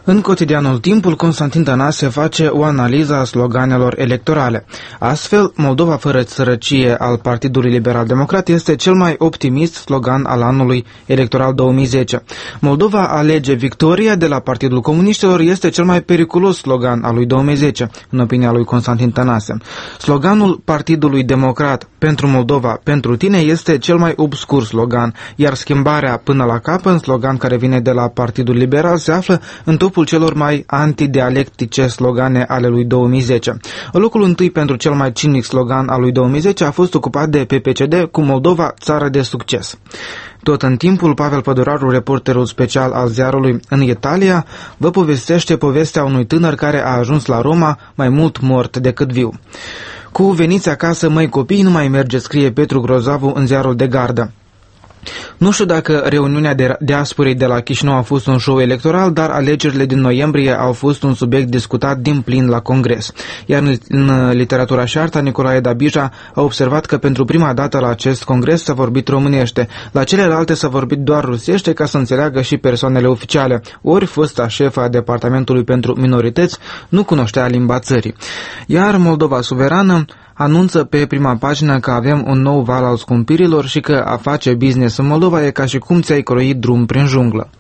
În cotidianul Timpul, Constantin Tănase face o analiză a sloganelor electorale. Astfel, Moldova fără sărăcie al Partidului Liberal Democrat este cel mai optimist slogan al anului electoral 2010. Moldova alege victoria de la Partidul Comuniștilor este cel mai periculos slogan al lui 2010, în opinia lui Constantin Tănase. Sloganul Partidului Democrat pentru Moldova, pentru tine este cel mai obscur slogan, iar schimbarea până la capăt, în slogan care vine de la Partidul Liberal, se află în topul celor mai antidialectice slogane ale lui 2010. Locul întâi pentru cel mai cinic slogan al lui 2010 a fost ocupat de PPCD cu Moldova, țară de succes. Tot în Timpul, Pavel Păduraru, reporterul special al ziarului în Italia, vă povestește povestea unui tânăr care a ajuns la Roma mai mult mort decât viu. Cu veniți acasă, măi copii, nu mai merge, scrie Petru Grozavu în ziarul de gardă. Nu știu dacă reuniunea de diasporei de la Chișinău a fost un show electoral, dar alegerile din noiembrie au fost un subiect discutat din plin la Congres. Iar în literatura și arta, Nicolae Dabija a observat că pentru prima dată la acest congres s-a vorbit românește. La celelalte s-a vorbit doar rusește ca să înțeleagă și persoanele oficiale. Ori fosta șefa a Departamentului pentru Minorități nu cunoștea limba țării. Iar Moldova Suverană anunță pe prima pagină că avem un nou val al scumpirilor și că a face business în Moldova e ca și cum ți-ai croit drum prin junglă.